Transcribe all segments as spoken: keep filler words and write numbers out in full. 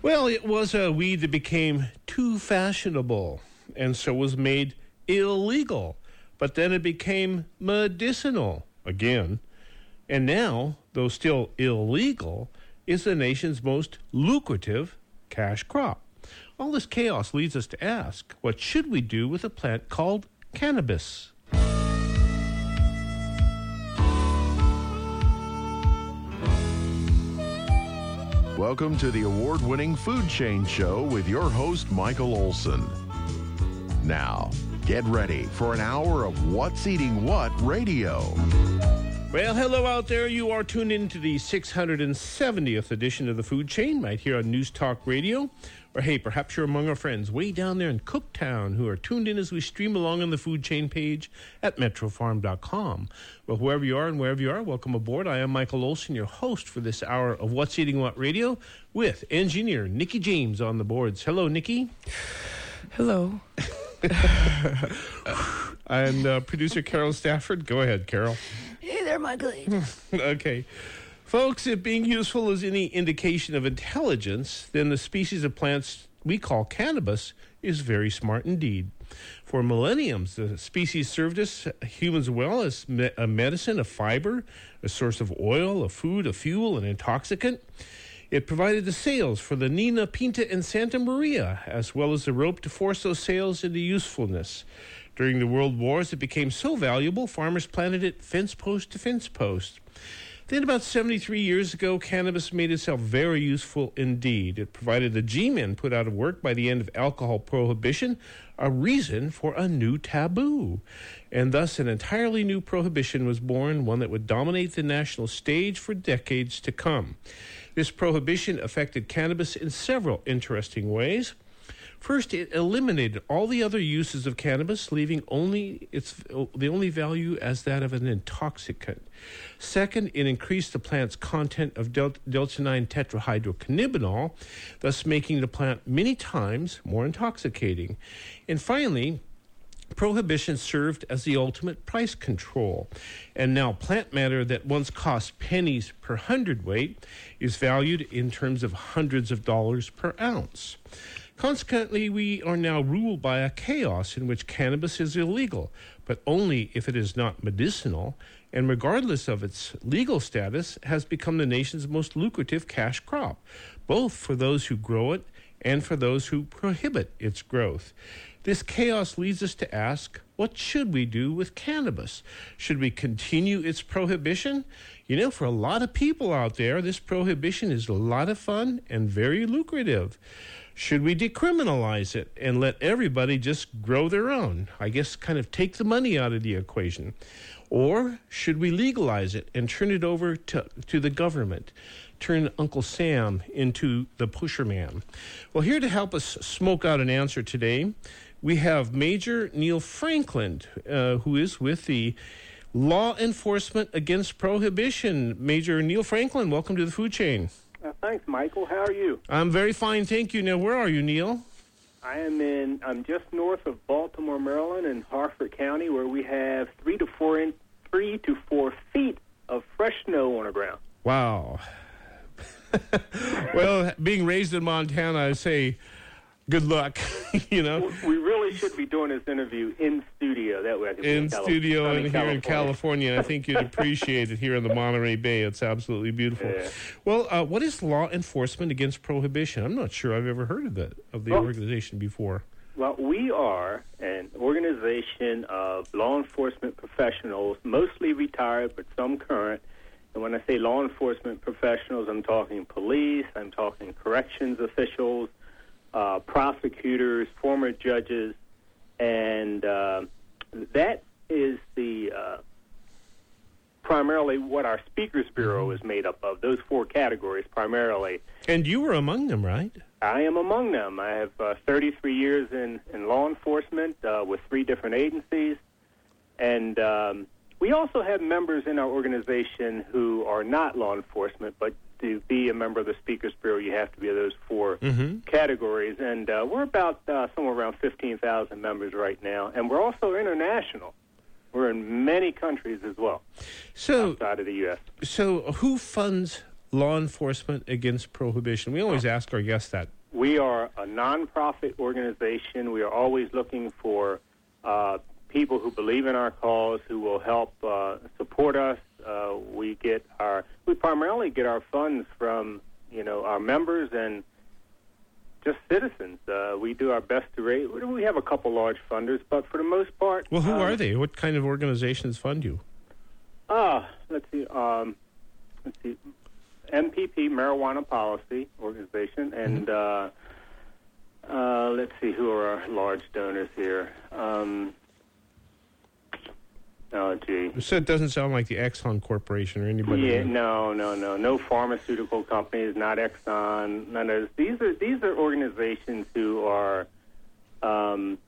Well, it was a weed that became too fashionable, and so was made illegal. But then it became medicinal again. And now, though still illegal, is the nation's most lucrative cash crop. All this chaos leads us to ask, what should we do with a plant called cannabis? Welcome to the award-winning Food Chain Show with your host, Michael Olson. Now, get ready for an hour of What's Eating What radio. Well, hello out there. You are tuned in to the six hundred seventieth edition of the Food Chain right here on News Talk Radio. Or hey, perhaps you're among our friends way down there in Cooktown who are tuned in as we stream along on the Food Chain page at metro farm dot com. Well, whoever you are and wherever you are, welcome aboard. I am Michael Olson, your host for this hour of What's Eating What Radio with engineer Nikki James on the boards. Hello, Nikki. Hello. And uh, producer Carol Stafford. Go ahead, Carol. Hey there, Michael. Okay. Folks, if being useful is any indication of intelligence, then the species of plants we call cannabis is very smart indeed. For millenniums, the species served us, humans well, as me- a medicine, a fiber, a source of oil, a food, a fuel, an intoxicant. It provided the sails for the Nina, Pinta, and Santa Maria, as well as the rope to force those sails into usefulness. During the World Wars, it became so valuable, farmers planted it fence post to fence post. Then about seventy-three years ago, cannabis made itself very useful indeed. It provided the G-men put out of work by the end of alcohol prohibition a reason for a new taboo. And thus an entirely new prohibition was born, one that would dominate the national stage for decades to come. This prohibition affected cannabis in several interesting ways. First, it eliminated all the other uses of cannabis, leaving only its the only value as that of an intoxicant. Second, it increased the plant's content of del- delta nine tetrahydrocannabinol, thus making the plant many times more intoxicating. And finally, prohibition served as the ultimate price control. And now plant matter that once cost pennies per hundredweight is valued in terms of hundreds of dollars per ounce. Consequently, we are now ruled by a chaos in which cannabis is illegal, but only if it is not medicinal, and regardless of its legal status, has become the nation's most lucrative cash crop, both for those who grow it and for those who prohibit its growth. This chaos leads us to ask, what should we do with cannabis? Should we continue its prohibition? You know, for a lot of people out there, this prohibition is a lot of fun and very lucrative. Should we decriminalize it and let everybody just grow their own? I guess kind of take the money out of the equation. Or should we legalize it and turn it over to, to the government? Turn Uncle Sam into the pusher man? Well, here to help us smoke out an answer today, we have Major Neil Franklin, uh, who is with the Law Enforcement Against Prohibition. Major Neil Franklin, welcome to the Food Chain. Uh, thanks, Michael. How are you? I'm very fine, thank you. Now, where are you, Neil? I am in. I'm just north of Baltimore, Maryland, in Harford County, where we have three to four in, three to four feet of fresh snow on the ground. Wow. Well, being raised in Montana, I say, good luck. You know, we really should be doing this interview in studio. That way, I can be in in studio Cali- and here California. in California. And I think you'd appreciate it here in the Monterey Bay. It's absolutely beautiful. Yeah. Well, uh, what is Law Enforcement Against Prohibition? I'm not sure I've ever heard of that of the well, organization before. Well, we are an organization of law enforcement professionals, mostly retired, but some current. And when I say law enforcement professionals, I'm talking police, I'm talking corrections officials, uh, prosecutors, former judges, and uh, that is the uh, primarily what our Speakers Bureau is made up of, those four categories primarily. And you were among them, right? I am among them. I have uh, thirty-three years in, in law enforcement uh, with three different agencies. And um, we also have members in our organization who are not law enforcement, but to be a member of the Speakers Bureau, you have to be of those four mm-hmm. categories. And uh, we're about uh, somewhere around fifteen thousand members right now. And we're also international. We're in many countries as well, so, outside of the U S So who funds Law Enforcement Against Prohibition? We always ask our guests that we are a nonprofit organization. We are always looking for uh, people who believe in our cause, who will help uh, support us. Uh, we get our we primarily get our funds from you know our members and just citizens. Uh, we do our best to raise. We have a couple large funders, but for the most part, well, who um, are they? What kind of organizations fund you? Ah, uh, let's see. Um, let's see. M P P, Marijuana Policy Organization, and mm-hmm. uh, uh, let's see who are our large donors here. Um, oh, gee. So it doesn't sound like the Exxon Corporation or anybody. Yeah, no, no, no, no pharmaceutical companies, not Exxon, none of those. These are these are organizations who are um,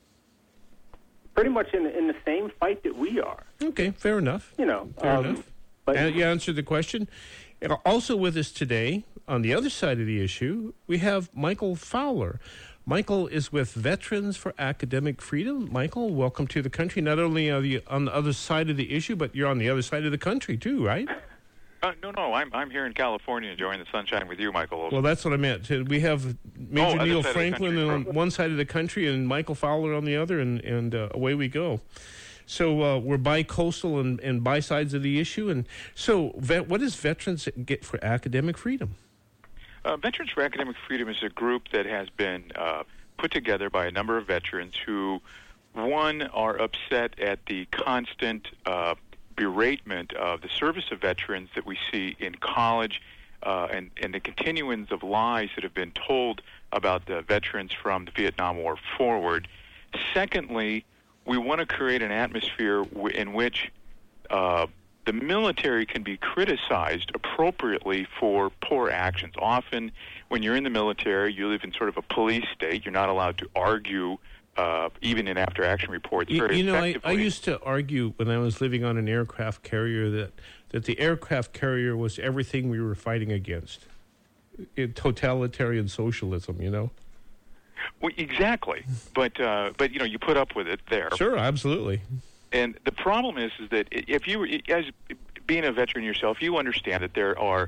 pretty much in in the same fight that we are. Okay, fair enough. You know, fair um, enough. But and you answered the question. Also with us today, on the other side of the issue, we have Michael Fowler. Michael is with Veterans for Academic Freedom. Michael, welcome to the country. Not only are you on the other side of the issue, but you're on the other side of the country too, right? Uh, no, no, I'm I'm here in California enjoying the sunshine with you, Michael. Well, that's what I meant. We have Major oh, Neil Franklin on one side of the country and Michael Fowler on the other, and, and uh, away we go. So uh, we're bi-coastal and, and bi-sides of the issue. And so vet, what does Veterans get for Academic Freedom? Uh, Veterans for Academic Freedom is a group that has been uh, put together by a number of veterans who, one, are upset at the constant uh, beratement of the service of veterans that we see in college uh, and, and the continuance of lies that have been told about the veterans from the Vietnam War forward. Secondly, we want to create an atmosphere w- in which uh, the military can be criticized appropriately for poor actions. Often, when you're in the military, you live in sort of a police state. You're not allowed to argue, uh, even in after-action reports, you, very you know, I, I effectively. used to argue when I was living on an aircraft carrier that, that the aircraft carrier was everything we were fighting against. It, totalitarian socialism, you know? Well, exactly, but uh, but you know you put up with it there. Sure, absolutely. And the problem is, is that if you, as being a veteran yourself, you understand that there are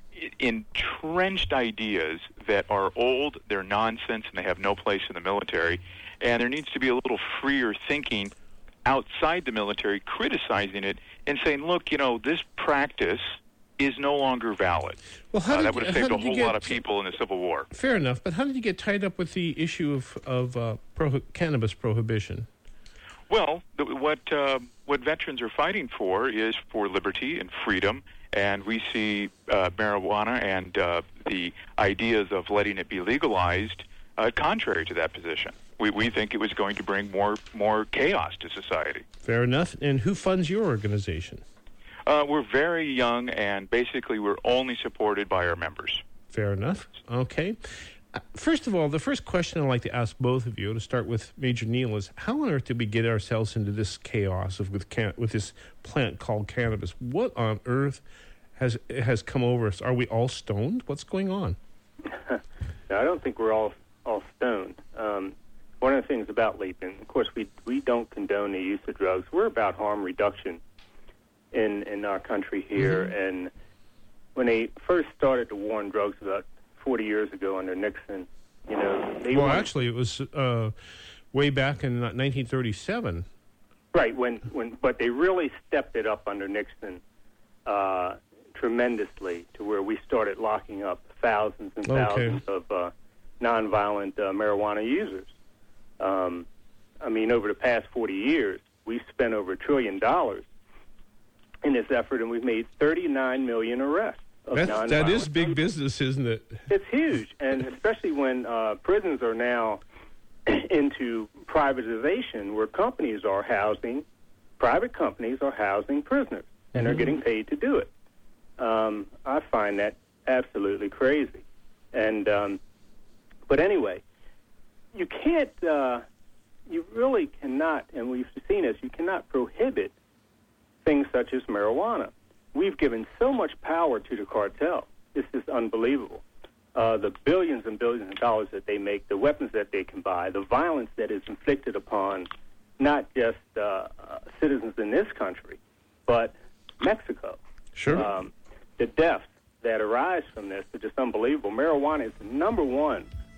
entrenched ideas that are old, they're nonsense, and they have no place in the military. And there needs to be a little freer thinking outside the military, criticizing it and saying, look, you know, this practice is no longer valid. Well, how uh, did, that would have saved a whole get, lot of people in the Civil War. Fair enough, but how did you get tied up with the issue of, of uh, pro- cannabis prohibition? Well, the, what uh, what veterans are fighting for is for liberty and freedom, and we see uh, marijuana and uh, the ideas of letting it be legalized uh, contrary to that position. We we think it was going to bring more more chaos to society. Fair enough. And who funds your organization? Uh, we're very young, and basically we're only supported by our members. Fair enough. Okay. Uh, first of all, the first question I'd like to ask both of you, to start with Major Neil, is how on earth did we get ourselves into this chaos of with can- with this plant called cannabis? What on earth has has come over us? Are we all stoned? What's going on? No, I don't think we're all all stoned. Um, one of the things about Leapin, of course, we we don't condone the use of drugs. We're about harm reduction in in our country here. Mm-hmm. And when they first started the war on drugs about forty years ago under Nixon, you know, they well, wanted, actually, it was uh, way back in nineteen thirty-seven. Right. When when, but they really stepped it up under Nixon uh, tremendously to where we started locking up thousands and thousands okay. of uh, nonviolent uh, marijuana users. Um, I mean, over the past forty years, we've spent over a trillion dollars in this effort, and we've made thirty-nine million arrests of nonviolent. That is big business, isn't it? It's huge, and especially when uh, prisons are now into privatization, where companies are housing, private companies are housing prisoners, and mm-hmm. they're getting paid to do it. Um, I find that absolutely crazy. And um, but anyway, you can't, uh, you really cannot, and we've seen this, you cannot prohibit things such as marijuana. We've given so much power to the cartel. This is unbelievable. Uh, the billions and billions of dollars that they make, the weapons that they can buy, the violence that is inflicted upon not just uh, uh, citizens in this country, but Mexico. Sure. Um, the deaths that arise from this are just unbelievable. Marijuana is the number one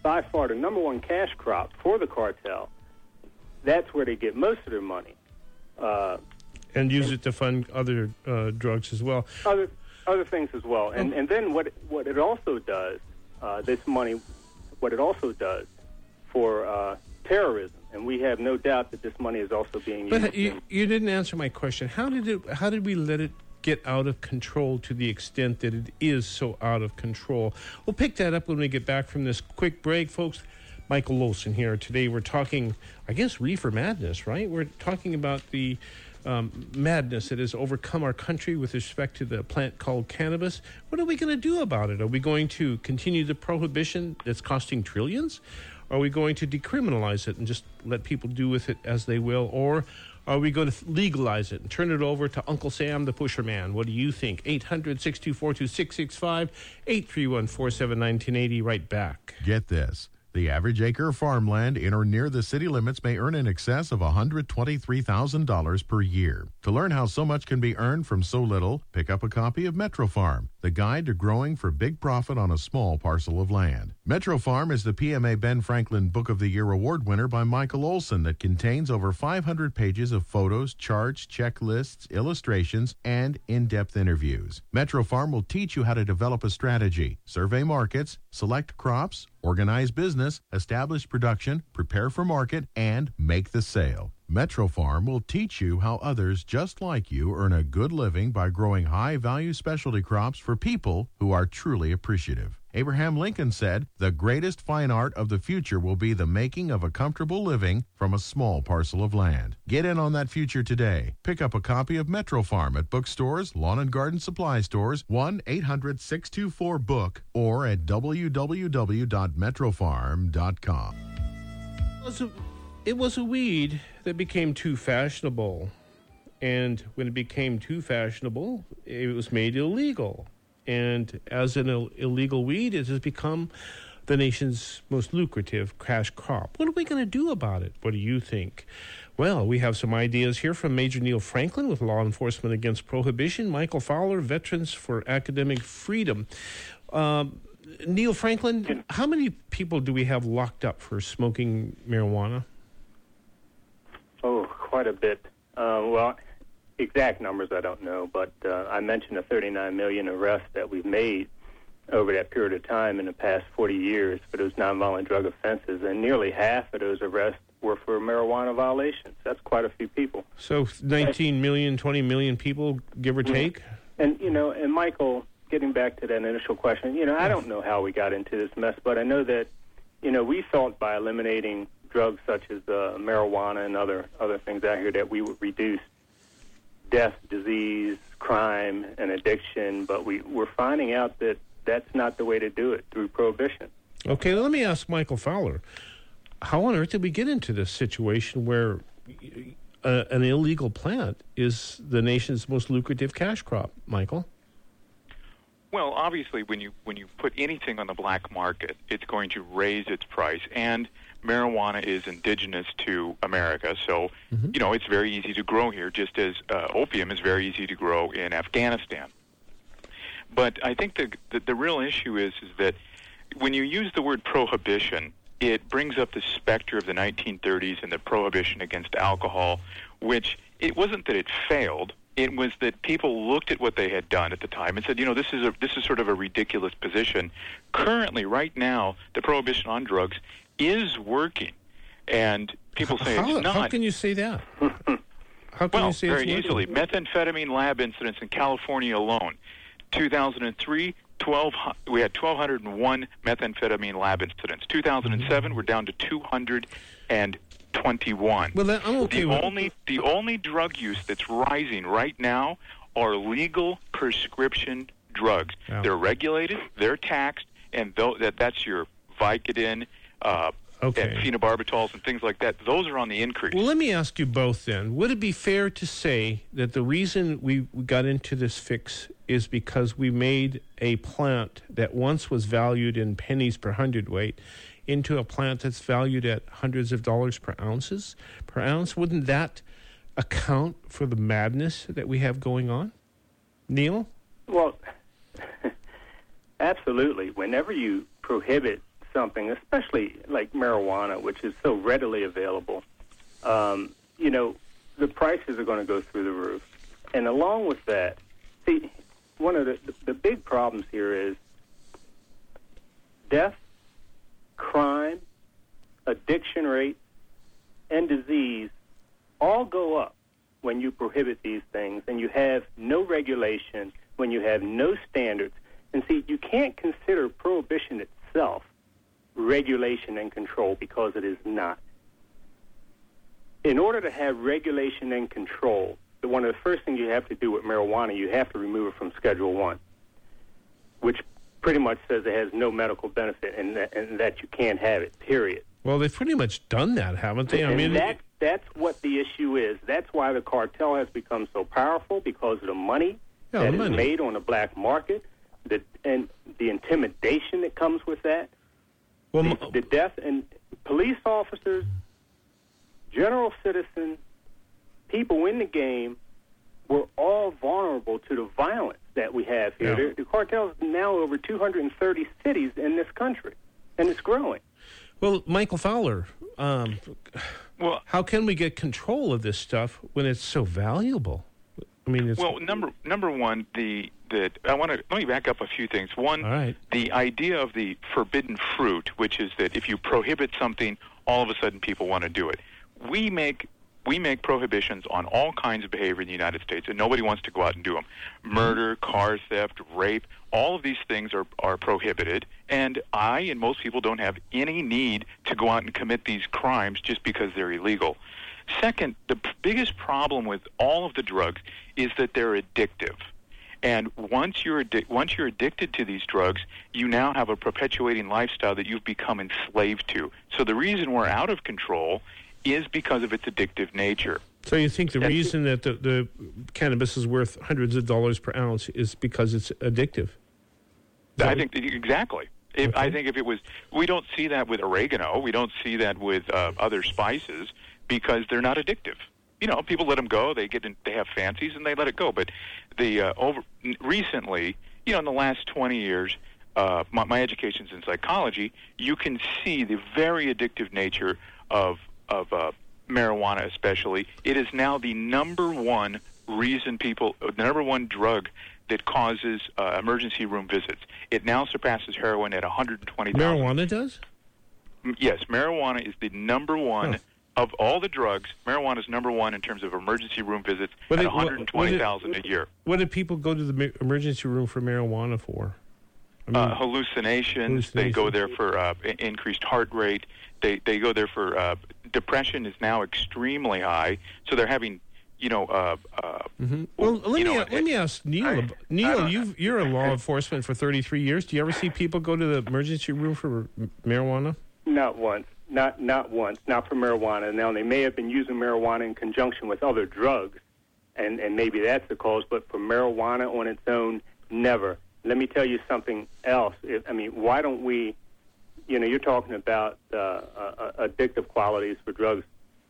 by far the number one cash crop for the cartel. That's where they get most of their money. Uh, and use it to fund other uh, drugs as well. Other other things as well. And Oh. and then what what it also does, uh, this money, what it also does for uh, terrorism. And we have no doubt that this money is also being used. But you, in, you didn't answer my question. How did it? How did we let it get out of control to the extent that it is so out of control? We'll pick that up when we get back from this quick break, folks. Michael Olson here. Today we're talking, I guess, reefer madness, right? We're talking about the um, madness that has overcome our country with respect to the plant called cannabis. What are we going to do about it? Are we going to continue the prohibition that's costing trillions? Are we going to decriminalize it and just let people do with it as they will? Or are we going to legalize it and turn it over to Uncle Sam, the pusher man? What do you think? eight hundred, six two four, two six six five, eight three one, four seven, one nine eight zero. Right back. Get this. The average acre of farmland in or near the city limits may earn in excess of one hundred twenty-three thousand dollars per year. To learn how so much can be earned from so little, pick up a copy of Metro Farm, the guide to growing for big profit on a small parcel of land. Metro Farm is the P M A Ben Franklin Book of the Year award winner by Michael Olson that contains over five hundred pages of photos, charts, checklists, illustrations, and in-depth interviews. Metro Farm will teach you how to develop a strategy, survey markets, select crops, organize business, establish production, prepare for market, and make the sale. Metro Farm will teach you how others just like you earn a good living by growing high-value specialty crops for people who are truly appreciative. Abraham Lincoln said, "The greatest fine art of the future will be the making of a comfortable living from a small parcel of land." Get in on that future today. Pick up a copy of Metro Farm at bookstores, lawn and garden supply stores, one eight hundred, six two four, book, or at w w w dot metro farm dot com. It was, a, it was a weed that became too fashionable. And when it became too fashionable, it was made illegal. And as an Ill- illegal weed, it has become the nation's most lucrative cash crop. What are we going to do about it? What do you think? Well, we have some ideas here from Major Neil Franklin with Law Enforcement Against Prohibition, Michael Fowler, Veterans for Academic Freedom. Um, Neil Franklin, how many people do we have locked up for smoking marijuana? Oh, quite a bit. Uh, well, exact numbers I don't know, but uh, I mentioned the thirty-nine million arrests that we've made over that period of time in the past forty years for those nonviolent drug offenses, and nearly half of those arrests were for marijuana violations. That's quite a few people. So nineteen million, twenty million people, give or take? And, you know, and Michael, getting back to that initial question, you know, I don't know how we got into this mess, but I know that, you know, we thought by eliminating drugs such as uh, marijuana and other, other things out here that we would reduce death, disease, crime, and addiction, but we, we're finding out that that's not the way to do it, through prohibition. Okay, let me ask Michael Fowler. How on earth did we get into this situation where uh, an illegal plant is the nation's most lucrative cash crop, Michael? Well, obviously, when you when you put anything on the black market, it's going to raise its price. And marijuana is indigenous to America, so mm-hmm. you know it's very easy to grow here, just as uh, opium is very easy to grow in Afghanistan. But I think the, the the real issue is is that when you use the word prohibition, it brings up the specter of the nineteen thirties and the prohibition against alcohol, which it wasn't that it failed. It was that people looked at what they had done at the time and said, you know, this is a this is sort of a ridiculous position. Currently, right now, the prohibition on drugs is working, and people say how, it's not. How can you say that? How can well, you say very it's easily. working? Methamphetamine lab incidents in California alone, two thousand three, twelve we had one thousand two hundred one methamphetamine lab incidents. two thousand seven, mm-hmm. we're down to two hundred twenty-one. Well, then I'm okay the with only the only drug use that's rising right now are legal prescription drugs. Yeah. They're regulated, they're taxed, and th- that that's your Vicodin, uh, okay. and phenobarbital and things like that. Those are on the increase. Well, let me ask you both then. Would it be fair to say that the reason we got into this fix is because we made a plant that once was valued in pennies per hundredweight into a plant that's valued at hundreds of dollars per ounces per ounce? Wouldn't that account for the madness that we have going on? Neil? Well, absolutely. Whenever you prohibit something, especially like marijuana, which is so readily available, um, you know, the prices are going to go through the roof. And along with that, see, one of the, the, the big problems here is death, crime, addiction rate, and disease all go up when you prohibit these things, and you have no regulation, when you have no standards. And see, you can't consider prohibition itself regulation and control, because it is not. In order to have regulation and control, the, one of the first things you have to do with marijuana, you have to remove it from Schedule One, which pretty much says it has no medical benefit and that, and that you can't have it, period. Well, they've pretty much done that, haven't they? I and mean, that, that's what the issue is. That's why the cartel has become so powerful, because of the money yeah, that the is money. made on the black market, the, and the intimidation that comes with that. Well, the, m- the death and police officers, general citizens, people in the game, we're all vulnerable to the violence that we have here. Yeah. The, the cartel is now over two hundred thirty cities in this country, and it's growing. well, Michael Fowler, um, Well, how can we get control of this stuff when it's so valuable? I mean, it's well, number number one, the the I want to let me back up a few things. One, all right. the idea of the forbidden fruit, which is that if you prohibit something, all of a sudden people want to do it. We make we make prohibitions on all kinds of behavior in the United States, and nobody wants to go out and do them. Murder, car theft, rape, all of these things are, are prohibited, and I and most people don't have any need to go out and commit these crimes just because they're illegal. Second, the p- biggest problem with all of the drugs is that they're addictive. And once you're addi- once you're addicted to these drugs, you now have a perpetuating lifestyle that you've become enslaved to. So the reason we're out of control is because of its addictive nature. So you think the That's- reason that the, the cannabis is worth hundreds of dollars per ounce is because it's addictive? Is I that- think exactly. If, Okay. I think if it was, we don't see that with oregano. We don't see that with uh, other spices because they're not addictive. You know, people let them go. They get in, they have fancies and they let it go. But the uh, over recently, you know, in the last twenty years, uh, my, my education's in psychology. You can see the very addictive nature of of uh, marijuana, especially. It is now the number one reason people, the number one drug that causes uh, emergency room visits. It now surpasses heroin at one hundred twenty thousand. Marijuana does? M- Yes, marijuana is the number one Huh. of all the drugs. Marijuana is number one in terms of emergency room visits What at did- what- one hundred twenty thousand a year. What do people go to the ma- emergency room for marijuana for? I mean, Uh, hallucinations. They go hallucinations. there for uh, i- increased heart rate. They they go there for uh, depression is now extremely high. So they're having, you know, uh, uh, mhm. Well, let you me know, a- let me ask Neil. I- ab- I Neil, don't- you've, you're in law enforcement for thirty-three years. Do you ever see people go to the emergency room for m- marijuana? Not once. Not not once. Not for marijuana. Now, they may have been using marijuana in conjunction with other drugs, and, and maybe that's the cause, but for marijuana on its own, never. Let me tell you something else. If, I mean, why don't we, you know, you're talking about uh, uh, addictive qualities for drugs.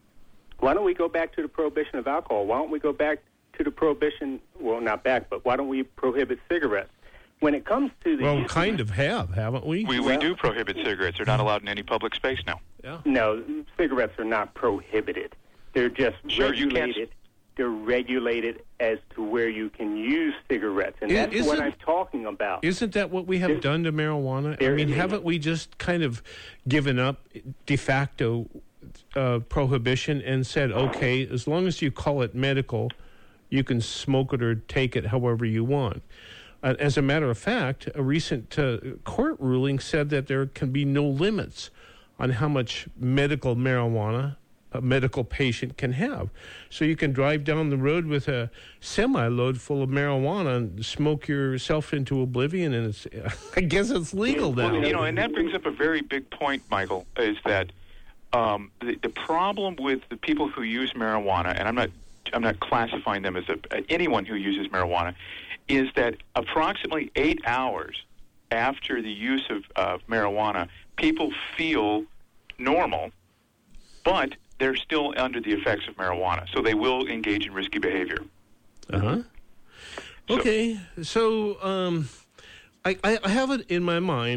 Why don't we go back to the prohibition of alcohol? Why don't we go back to the prohibition, well, not back, but why don't we prohibit cigarettes? When it comes to the... Well, kind of have, haven't we? we, we Well- do prohibit cigarettes. They're not allowed in any public space now. Yeah. No, cigarettes are not prohibited. They're just Sure, you can't- regulated. They're regulated as to where you can use cigarettes, and Is- that's what isn't- I'm talking about. Isn't that what we have There- done to marijuana? I there mean, is. haven't we just kind of given up de facto uh, prohibition and said, okay, as long as you call it medical, you can smoke it or take it however you want? Uh, as a matter of fact, a recent uh, court ruling said that there can be no limits on how much medical marijuana a medical patient can have. So you can drive down the road with a semi-load full of marijuana and smoke yourself into oblivion, and it's, I guess it's legal now. Well, you know, and that brings up a very big point, Michael, is that um, the, the problem with the people who use marijuana, and I'm not, I'm not classifying them as a, anyone who uses marijuana, is that approximately eight hours after the use of uh, marijuana, people feel normal, but they're still under the effects of marijuana, so they will engage in risky behavior. Uh-huh. So- Okay, so um, I, I I have it in my mind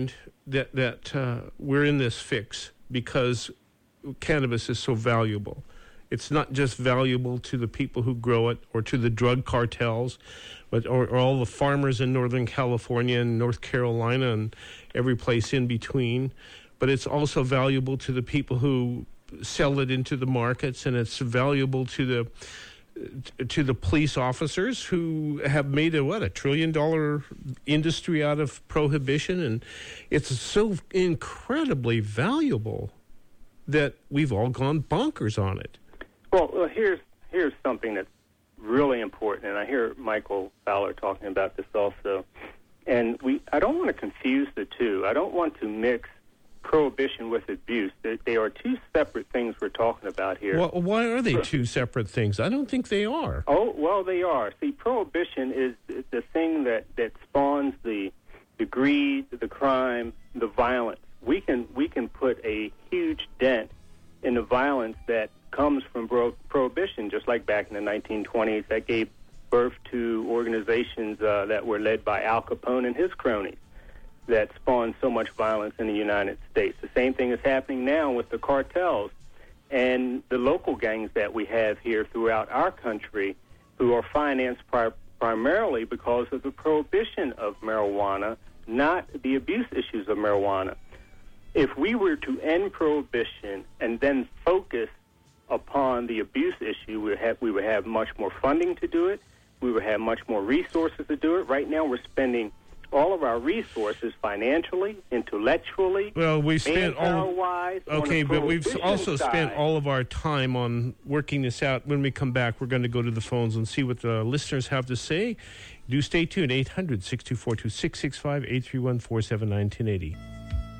that that uh, we're in this fix because cannabis is so valuable. It's not just valuable to the people who grow it or to the drug cartels, but or, or all the farmers in Northern California and North Carolina and every place in between. But it's also valuable to the people who sell it into the markets, and it's valuable to the to the police officers who have made a what a trillion dollar industry out of prohibition, and it's so incredibly valuable that we've all gone bonkers on it. Well, well, here's here's something that's really important, and I hear Michael Fowler talking about this also. And we, I don't want to confuse the two. I don't want to mix prohibition with abuse. They, they are two separate things we're talking about here. Well, why are they two separate things? I don't think they are. Oh, well, they are. See, prohibition is the thing that, that spawns the the greed, the crime, the violence. We can we can put a huge dent in the violence that comes from pro- prohibition, just like back in the nineteen twenties that gave birth to organizations uh, that were led by Al Capone and his cronies that spawned so much violence in the United States. The same thing is happening now with the cartels and the local gangs that we have here throughout our country who are financed pri- primarily because of the prohibition of marijuana, not the abuse issues of marijuana. If we were to end prohibition and then focus upon the abuse issue, we would have, we would have much more funding to do it. We would have much more resources to do it. Right now we're spending all of our resources financially, intellectually, well, we spent all wise. Okay, but we've also side. spent all of our time on working this out. When we come back, we're going to go to the phones and see what the listeners have to say. Do stay tuned. eight hundred, six two four, two six six five, eight three one, four seven nine, one oh eight oh.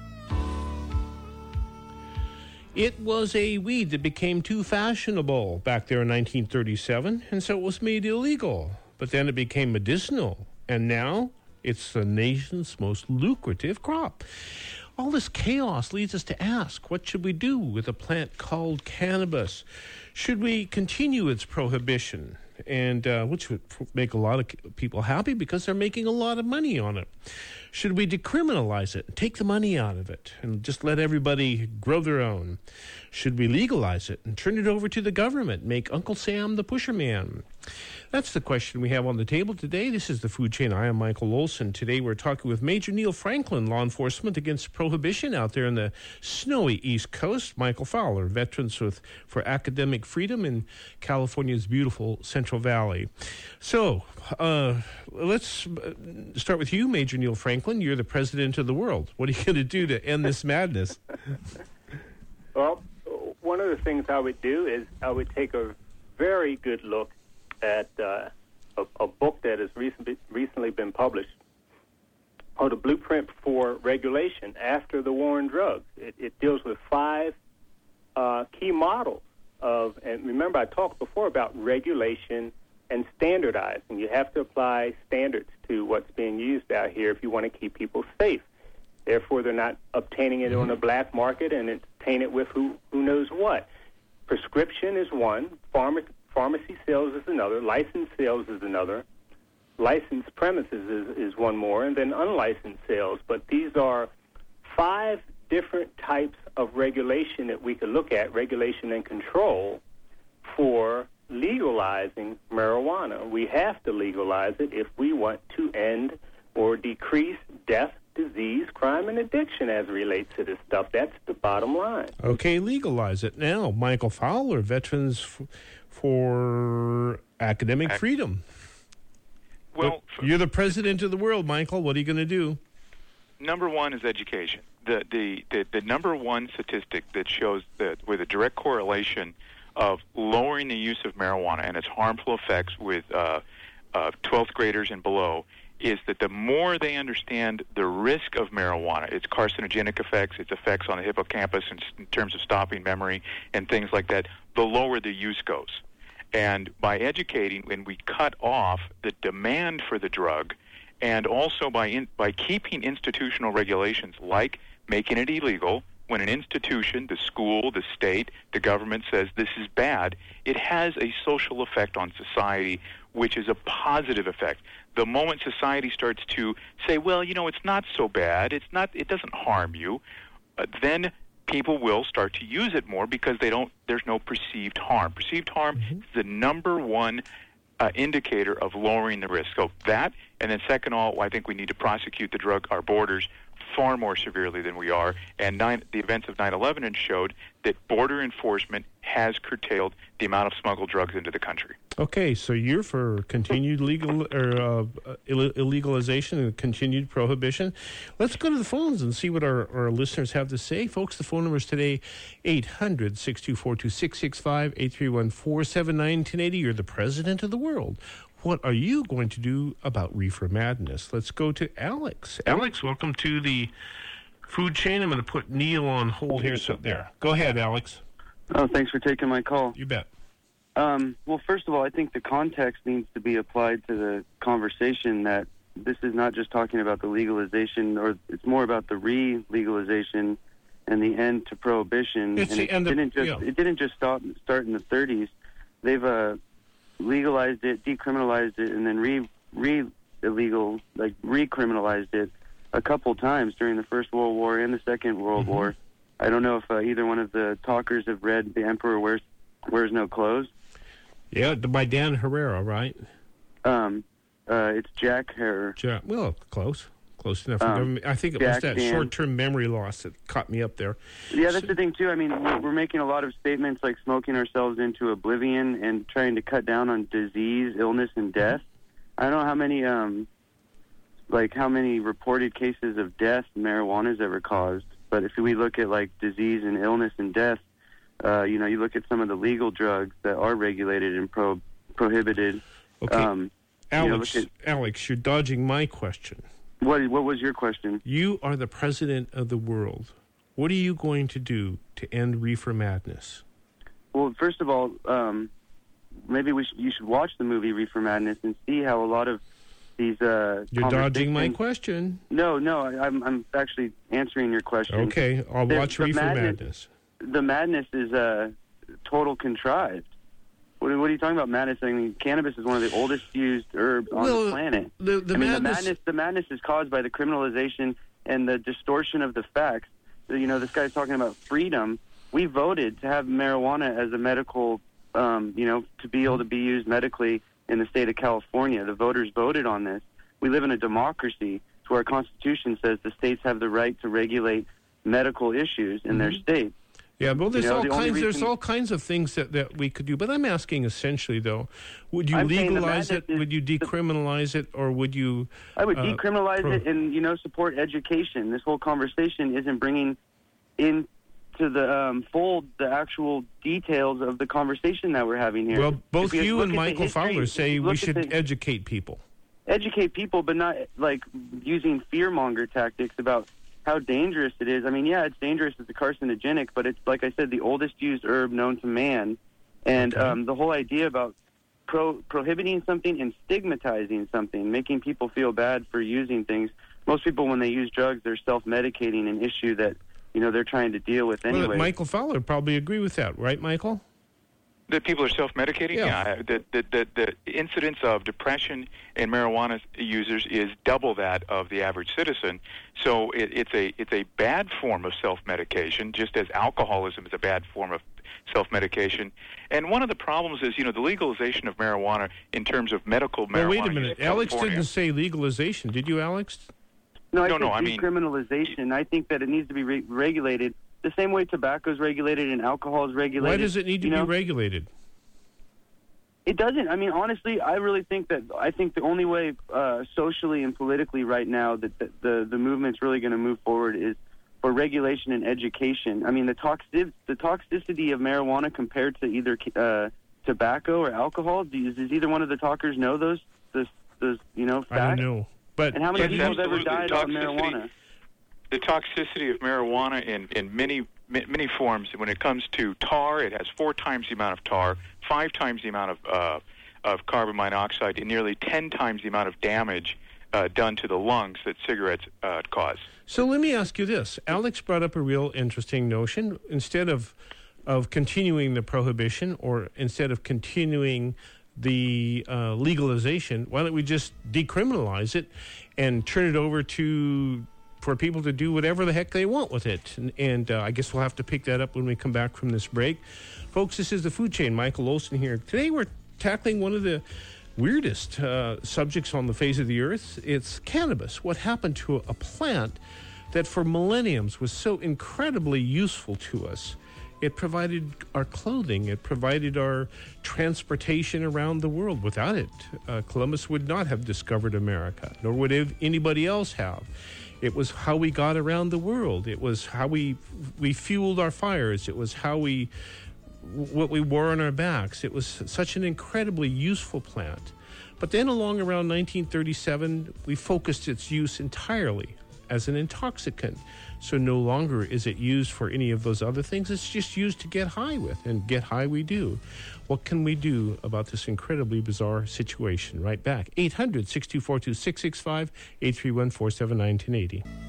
It was a weed that became too fashionable back there in nineteen thirty-seven, and so it was made illegal. But then it became medicinal, and now it's the nation's most lucrative crop. All this chaos leads us to ask, what should we do with a plant called cannabis? Should we continue its prohibition? And uh, which would make a lot of people happy because they're making a lot of money on it. Should we decriminalize it, take the money out of it, and just let everybody grow their own? Should we legalize it and turn it over to the government, make Uncle Sam the pusherman? That's the question we have on the table today. This is The Food Chain. I am Michael Olson. Today we're talking with Major Neil Franklin, law enforcement against prohibition out there in the snowy East Coast. Michael Fowler, Veterans with, for Academic Freedom in California's beautiful Central Valley. So uh, let's start with you, Major Neil Franklin. You're the president of the world. What are you going to do to end this madness? Well, one of the things I would do is I would take a very good look at uh, a, a book that has recently, recently been published called A Blueprint for Regulation After the War on Drugs. It, it deals with five uh, key models of, and remember I talked before about regulation and standardizing. You have to apply standards to what's being used out here if you want to keep people safe. Therefore, they're not obtaining it mm-hmm. on the black market and it's tainted with who, who knows what. Prescription is one, pharma, pharmacy sales is another, licensed sales is another, licensed premises is, is one more, and then unlicensed sales. But these are five different types of regulation that we could look at, regulation and control, for legalizing marijuana. We have to legalize it if we want to end or decrease death, disease, crime, and addiction as it relates to this stuff. That's the bottom line. Okay, legalize it now. Michael Fowler, Veterans f- for Academic Ac- Freedom. Well, you're the president of the world, Michael. What are you going to do? Number one is education. The, the, the, the number one statistic that shows that with a direct correlation of lowering the use of marijuana and its harmful effects with uh, uh, twelfth graders and below is that the more they understand the risk of marijuana, its carcinogenic effects, its effects on the hippocampus in, in terms of stopping memory and things like that, the lower the use goes. And by educating, when we cut off the demand for the drug, and also by in, by keeping institutional regulations like making it illegal, when an institution, the school, the state, the government says this is bad, it has a social effect on society which is a positive effect. The moment society starts to say, well, you know, it's not so bad, it's not, it doesn't harm you, uh, then people will start to use it more because they don't. There's no perceived harm. Perceived harm mm-hmm. is the number one uh, indicator of lowering the risk. So that, and then second of all, I think we need to prosecute the drug, our borders, far more severely than we are. And nine, the events of nine eleven showed that border enforcement has curtailed the amount of smuggled drugs into the country. Okay, so you're for continued legal or uh, Ill- illegalization and continued prohibition. Let's go to the phones and see what our, our listeners have to say. Folks, the phone numbers today, eight hundred, six two four, two six six five, eight three one, four seven nine, one zero eight zero. You're the president of the world. What are you going to do about reefer madness? Let's go to Alex. Alex, welcome to the food chain. I'm going to put Neil on hold here. So there. Go ahead, Alex. Oh, thanks for taking my call. You bet. Um, well, first of all, I think the context needs to be applied to the conversation that this is not just talking about the legalization, or it's more about the re-legalization and the end to prohibition. It's and the it end of, didn't just yeah. it didn't just stop start in the thirties. They've uh, legalized it, decriminalized it, and then re re illegal like recriminalized it a couple times during the First World War and the Second World mm-hmm. War. I don't know if uh, either one of the talkers have read The Emperor Wears Wears No Clothes. Yeah, by Dan Herrera, right? Um, uh, it's Jack Herrera. Jack, well, close. Close enough. Um, I think it Jack was that Dan. short-term memory loss that caught me up there. Yeah, that's So, the thing, too. I mean, we're, we're making a lot of statements like smoking ourselves into oblivion and trying to cut down on disease, illness, and death. I don't know how many, um, like, how many reported cases of death marijuana's ever caused. But if we look at, like, disease and illness and death, uh, you know, you look at some of the legal drugs that are regulated and pro- prohibited. Okay, Um, Alex, you know, look Alex, you're dodging my question. What What was your question? You are the president of the world. What are you going to do to end reefer madness? Well, first of all, um, maybe we should, you should watch the movie Reefer Madness and see how a lot of these. Uh, You're dodging my conversations- question. No, no, I, I'm I'm actually answering your question. Okay, I'll The- watch the Reefer madness- Madness. The madness is uh, total contrived. What, what are you talking about madness? I mean, cannabis is one of the oldest used herbs on Well, the planet. The, the I mean, madness, the madness, the madness is caused by the criminalization and the distortion of the facts. You know, this guy's talking about freedom. We voted to have marijuana as a medical, um, you know, to be able to be used medically in the state of California. The voters voted on this. We live in a democracy to where our Constitution says the states have the right to regulate medical issues in mm-hmm. their state. Yeah, well, there's You know, all the only kinds. There's reason- all kinds of things that, that we could do. But I'm asking essentially, though, would you I'm saying the legalize it? madness is- Would you decriminalize it, or would you? I would uh, decriminalize pro- it and, you know, support education. This whole conversation isn't bringing into the um, fold the actual details of the conversation that we're having here. Well, both If you you look and at the Michael history- Fowler if say you we look at should the- educate people. educate people, but not like using fear-monger tactics about how dangerous it is. I mean, yeah, it's dangerous, it's carcinogenic, but it's, like I said, the oldest used herb known to man. And Okay. um, the whole idea about pro- prohibiting something and stigmatizing something, making people feel bad for using things. Most people, when they use drugs, they're self-medicating an issue that, you know, they're trying to deal with anyway. Well, Michael Fowler probably agree with that, right, Michael? That people are self-medicating? Yeah. Yeah. The, the, the, the incidence of depression in marijuana users is double that of the average citizen. So it, it's a it's a bad form of self-medication, just as alcoholism is a bad form of self-medication. And one of the problems is, you know, the legalization of marijuana in terms of medical marijuana. Well, wait a use minute. in Alex California- didn't say legalization. Did you, Alex? No, I No, think no, I mean- decriminalization. I think that it needs to be re- regulated the same way tobacco is regulated and alcohol is regulated. Why does it need to you be know? regulated? It doesn't. I mean, honestly, I really think that I think the only way uh, socially and politically right now that the the, the movement's really going to move forward is for regulation and education. I mean, the toxic the toxicity of marijuana compared to either uh, tobacco or alcohol. Does, does either one of the talkers know those those, those you know facts? I don't know. But And how many Yes, people have ever absolutely. died on Toxicity- marijuana? The toxicity of marijuana in, in many ma- many forms. When it comes to tar, it has four times the amount of tar, five times the amount of uh, of carbon monoxide, and nearly ten times the amount of damage uh, done to the lungs that cigarettes uh, cause. So let me ask you this. Alex brought up a real interesting notion. Instead of of continuing the prohibition, or instead of continuing the uh, legalization, why don't we just decriminalize it and turn it over to for people to do whatever the heck they want with it? And, and uh, I guess we'll have to pick that up when we come back from this break. Folks, this is The Food Chain. Michael Olson here. Today we're tackling one of the weirdest uh, subjects on the face of the earth. It's cannabis. What happened to a plant that for millenniums was so incredibly useful to us? It provided our clothing. It provided our transportation around the world. Without it, uh, Columbus would not have discovered America, nor would ev- anybody else have. It was how we got around the world. It was how we we fueled our fires. It was how we what we wore on our backs. It was such an incredibly useful plant. But then along around nineteen thirty-seven, we focused its use entirely as an intoxicant. So no longer is it used for any of those other things. It's just used to get high with, and get high we do. What can we do about this incredibly bizarre situation? Right back. eight hundred, six two four two, six six five, eight three one, four seven nine, one oh eight oh.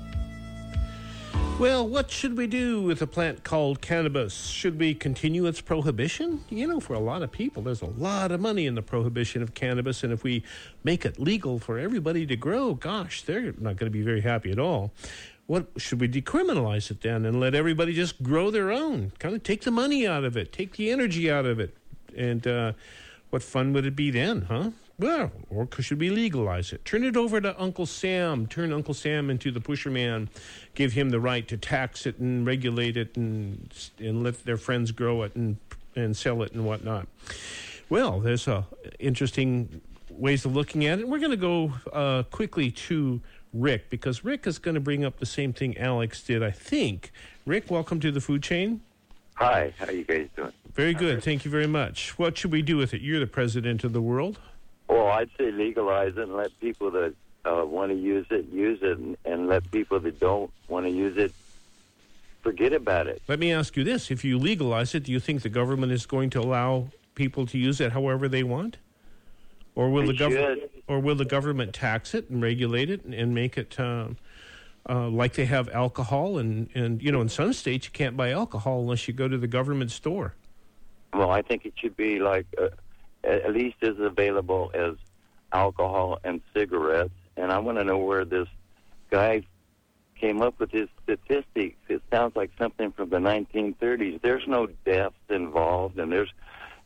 Well, what should we do with a plant called cannabis? Should we continue its prohibition? You know, for a lot of people, there's a lot of money in the prohibition of cannabis, and if we make it legal for everybody to grow, gosh, they're not going to be very happy at all. What should we decriminalize it then and let everybody just grow their own? Kind of take the money out of it, take the energy out of it, and uh, what fun would it be then, huh? Well, or should we legalize it? Turn it over to Uncle Sam. Turn Uncle Sam into the pusher man. Give him the right to tax it and regulate it and and let their friends grow it and and sell it and whatnot. Well, there's uh, interesting ways of looking at it. We're going to go uh, quickly to Rick, because Rick is going to bring up the same thing Alex did, I think. Rick, welcome to The Food Chain. Hi, how you guys doing? Very good. Thank you very much. What should we do with it? You're the president of the world. Well, I'd say legalize it and let people that uh, want to use it, use it, and, and let people that don't want to use it, forget about it. Let me ask you this. If you legalize it, do you think the government is going to allow people to use it however they want? Or will, They the, gov- should. or will the government tax it and regulate it and, and make it uh, uh, like they have alcohol? And, and, you know, in some states you can't buy alcohol unless you go to the government store. Well, I think it should be like... Uh, at least as available as alcohol and cigarettes. And I want to know where this guy came up with his statistics. It sounds like something from the nineteen thirties. There's no deaths involved, and there's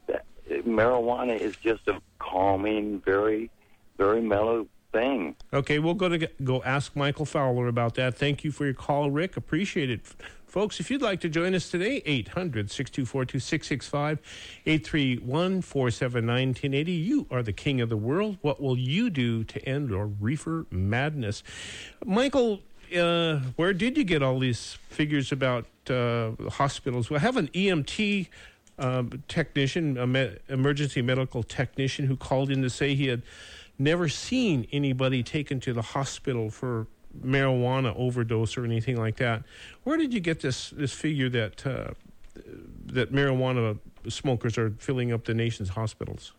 marijuana is just a calming, very, very mellow thing. Okay, we'll go to go ask Michael Fowler about that. Thank you for your call, Rick. Appreciate it. Folks, if you'd like to join us today, eight hundred, six two four two, six six five, eight three one, four seven nine, one oh eight oh. You are the king of the world. What will you do to end your reefer madness? Michael, uh, where did you get all these figures about uh, hospitals? Well, I have an E M T um, technician, a me- emergency medical technician, who called in to say he had never seen anybody taken to the hospital for marijuana overdose or anything like that. Where did you get this this figure that uh, that marijuana smokers are filling up the nation's hospitals?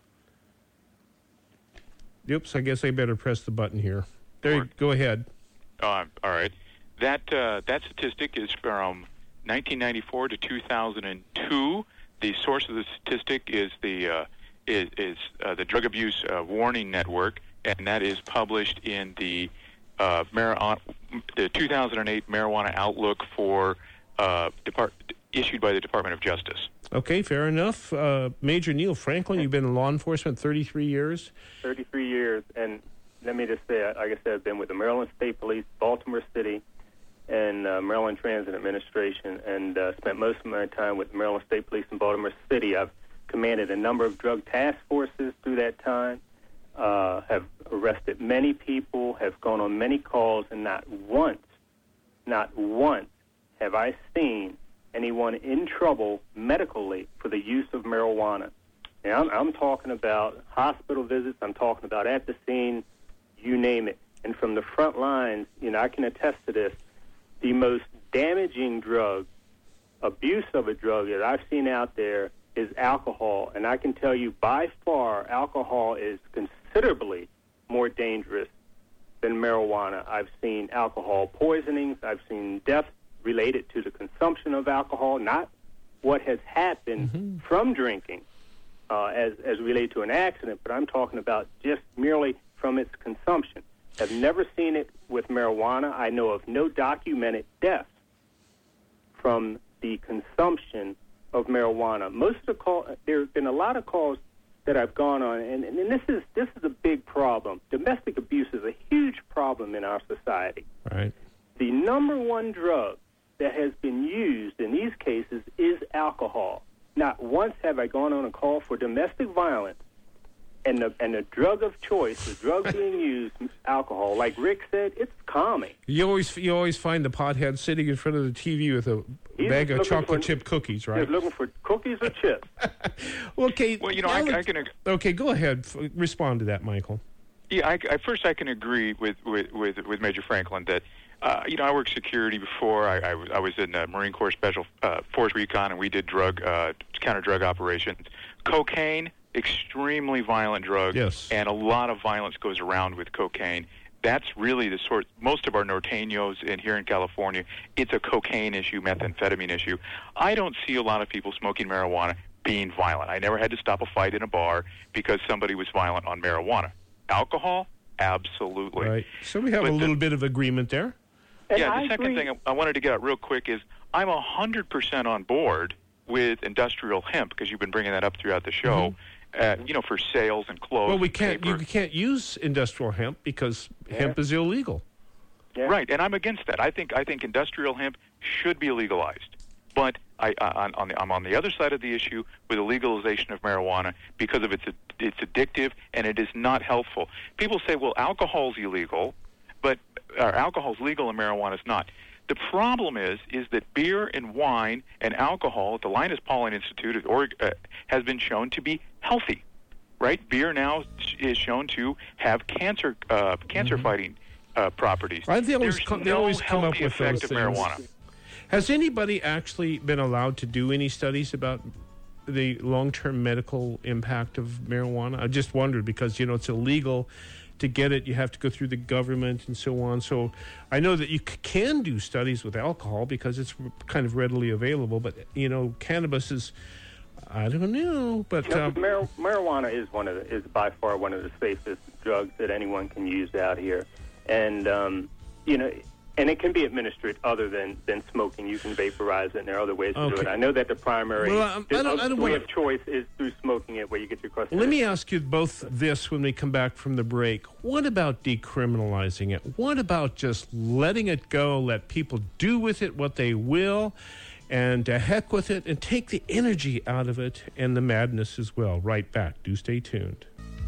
Oops, I guess I better press the button here. There, you, go ahead. Uh, all right. That uh, that statistic is from nineteen ninety-four to two thousand two. The source of the statistic is the uh, is, is uh, the Drug Abuse uh, Warning Network, and that is published in the Uh, marijuana, the two thousand eight Marijuana Outlook for uh, depart, issued by the Department of Justice. Okay, fair enough. Uh, Major Neil Franklin, you've been in law enforcement thirty-three years. thirty-three years, and let me just say, like I said, I've been with the Maryland State Police, Baltimore City, and uh, Maryland Transit Administration, and uh, spent most of my time with the Maryland State Police in Baltimore City. I've commanded a number of drug task forces through that time. Uh, have arrested many people, have gone on many calls, and not once, not once have I seen anyone in trouble medically for the use of marijuana. Now, I'm, I'm talking about hospital visits, I'm talking about at the scene, you name it. And from the front lines, you know, I can attest to this, the most damaging drug, abuse of a drug that I've seen out there is alcohol. And I can tell you by far, alcohol is considerably more dangerous than marijuana. I've seen alcohol poisonings. I've seen death related to the consumption of alcohol, not what has happened mm-hmm. from drinking. uh, as, as related to an accident, but I'm talking about just merely from its consumption. I've never seen it with marijuana. I know of no documented deaths from the consumption of marijuana. Most of the call, there have been a lot of calls that I've gone on, and, and this is this is a big problem. Domestic abuse is a huge problem in our society. Right. The number one drug that has been used in these cases is alcohol. Not once have I gone on a call for domestic violence, and the and the drug of choice, the drug being used, alcohol. Like Rick said, it's calming. You always you always find the pothead sitting in front of the T V with a He's bag of looking chocolate for- chip cookies, right? He's looking for cookies or chips. Okay. Well, you know, I, now I let's- can. ag- Okay, go ahead. F- respond to that, Michael. Yeah, I, I, first I can agree with with, with, with Major Franklin that uh, you know I worked security before. I, I was I was in uh, Marine Corps Special uh, Force Recon, and we did drug uh, counter drug operations. Cocaine, extremely violent drug, Yes. and a lot of violence goes around with cocaine. That's really the sort. Most of our norteños in here in California, it's a cocaine issue, methamphetamine issue. I don't see a lot of people smoking marijuana being violent. I never had to stop a fight in a bar because somebody was violent on marijuana. Alcohol, absolutely. Right. So we have But a the- little bit of agreement there. And yeah, I the second agree. thing I, I wanted to get out real quick is I'm one hundred percent on board with industrial hemp because you've been bringing that up throughout the show, uh, you know, for sales and clothes. Well, we and can't. paper. You can't use industrial hemp because hemp is illegal. Yeah. Right, and I'm against that. I think I think industrial hemp should be legalized, but I, I on, on the, I'm on the other side of the issue with the legalization of marijuana because of its it's addictive and it is not healthful. People say, well, alcohol's illegal, but uh, alcohol's legal and marijuana is not. The problem is is that beer and wine and alcohol at the Linus Pauling Institute at Oregon, uh, has been shown to be healthy. Right, beer now is shown to have cancer uh, cancer fighting. Uh, properties. Right, they always There's come, they no always come up healthy with effect those of things. marijuana. Has anybody actually been allowed to do any studies about the long-term medical impact of marijuana? I just wondered because, you know, it's illegal to get it. You have to go through the government and so on. So I know that you c- can do studies with alcohol because it's kind of readily available. But, you know, cannabis is, I don't know. But You know, um, mar- marijuana is one of the, is by far one of the safest drugs that anyone can use out here, and um, you know, and it can be administered other than, than smoking. You can vaporize it, and there are other ways to do Okay. it. I know that the primary Well, I- I don't- I don't way wanna- of choice is through smoking it, where you get your crust. let me ask you both this when we come back from the break. What about decriminalizing it? What about just letting it go, let people do with it what they will, and to heck with it, and take the energy out of it and the madness as well? Right back. Do stay tuned.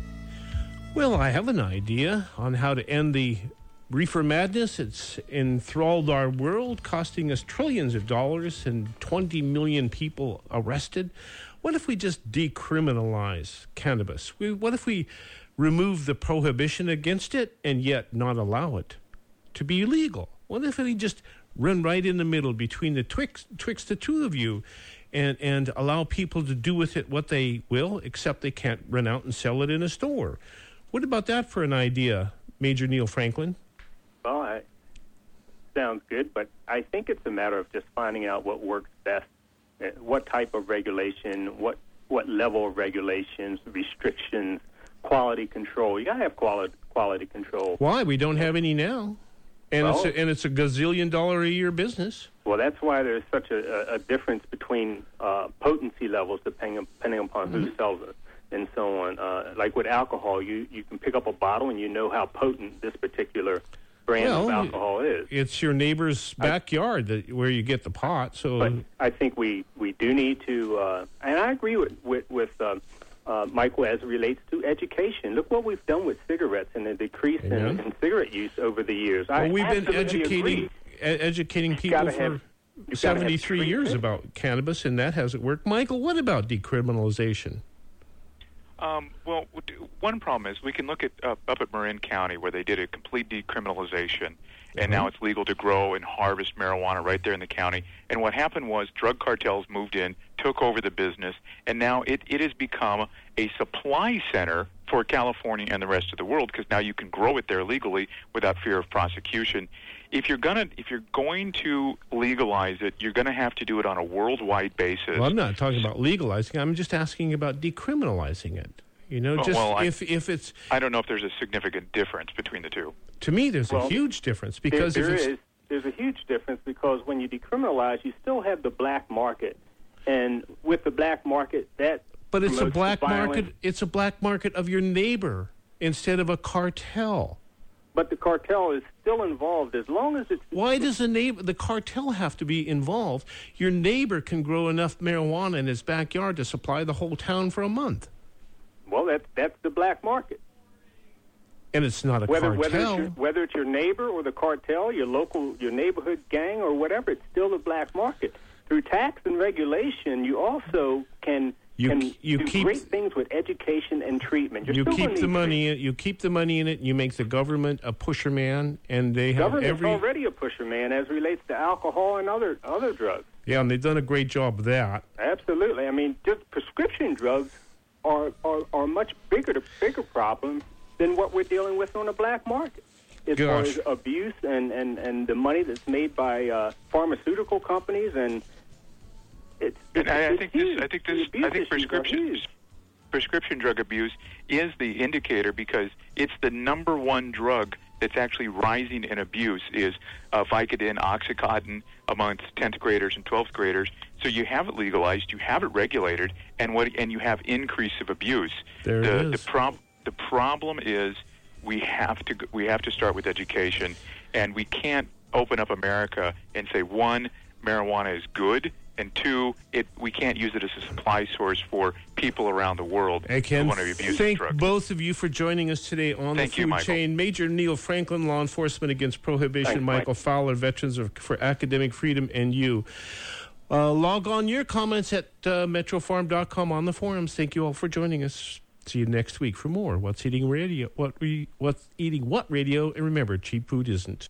Well, I have an idea on how to end the reefer madness. It's enthralled our world, costing us trillions of dollars and twenty million people arrested. What if we just decriminalize cannabis? We, what if we remove the prohibition against it and yet not allow it to be illegal? What if we just run right in the middle between the twixt, twixt the two of you and, and allow people to do with it what they will, except they can't run out and sell it in a store? What about that for an idea, Major Neil Franklin? Well, I, sounds good, but I think it's a matter of just finding out what works best, uh, what type of regulation, what what level of regulations, restrictions, quality control. You got to have quality quality control. Why? We don't have any now. And, Well- it's a, and it's a gazillion dollar a year business. Well, that's why there's such a, a, a difference between uh, potency levels depending depending upon who sells it and so on. Uh, like with alcohol, you, you can pick up a bottle and you know how potent this particular brand Well, of alcohol is. It's your neighbor's backyard that, where you get the pot. So But I think we, we do need to, uh, and I agree with with, with uh, uh, Michael as it relates to education. Look what we've done with cigarettes and the decrease in, Amen. in cigarette use over the years. I well, we've been absolutely educating agree. e- educating people gotta for have- you've gotta have seventy-three years treatment. about cannabis, and that hasn't worked. Michael, what about decriminalization? Um, well, w- d- one problem is we can look at uh, up at Marin County where they did a complete decriminalization, and now it's legal to grow and harvest marijuana right there in the county. And what happened was drug cartels moved in, took took over the business, and now it, it has become a supply center for California and the rest of the world, because now you can grow it there legally without fear of prosecution. If you're gonna if you're going to legalize it, you're going to have to do it on a worldwide basis. Well, I'm not talking about legalizing. I'm just asking about decriminalizing it. You know, Oh, just well, I- if if it's I don't know if there's a significant difference between the two. to me, there's a Well, huge difference There, because there if it's is. There's a huge difference because when you decriminalize, you still have the black market, and with the black market, that but it's a promotes black the violence. market. It's a black market of your neighbor instead of a cartel. But the cartel is still involved as long as it's. Why does the neighbor, the cartel have to be involved? Your neighbor can grow enough marijuana in his backyard to supply the whole town for a month, Well, that's that's the black market. and it's not a Whether whether it's, cartel. your, whether it's your neighbor or the cartel, your local, your neighborhood gang or whatever, it's still the black market. Through tax and regulation, you also can You- can you do keep- great things with education and treatment. You're You still keep gonna the need money. In, you keep the money in it. You make the government a pusher man, and they have Government's every. already a pusher man as relates to alcohol and other other drugs. Yeah, and they've done a great job of that. Absolutely. I mean, just prescription drugs are are, are a much bigger bigger problem than what we're dealing with on the black market. As far Gosh. as abuse and, and, and the money that's made by uh, pharmaceutical companies, and it's, And it's, I, I it's think huge. this. I think The this. abuse I think issues are prescription huge. prescription drug abuse is the indicator, because it's the number one drug that's actually rising in abuse is uh, Vicodin, Oxycontin amongst tenth graders and twelfth graders. So you have it legalized, you have it regulated, and what and you have increase of abuse. There the, it is. The prob the problem is we have to g- we have to start with education, and we can't open up America and say, one, marijuana is good, and two, it we can't use it as a supply source for people around the world I can who want to abuse thank drugs. both of you for joining us today on Thank the you, food Michael. chain. Major Neil Franklin, Law Enforcement Against Prohibition, Thanks, Mike. Michael Fowler, Veterans of, for Academic Freedom, and you. Uh, log on your comments at uh, metro farm dot com on the forums. Thank you all for joining us. See you next week for more What's Eating Radio. What we What's Eating What Radio? And remember, cheap food isn't.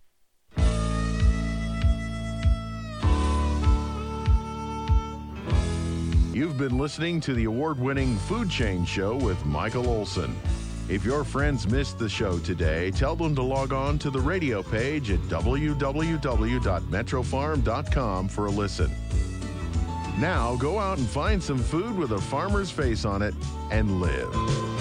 You've been listening to the award-winning Food Chain Show with Michael Olson. If your friends missed the show today, tell them to log on to the radio page at w w w dot metro farm dot com for a listen. Now go out and find some food with a farmer's face on it and live.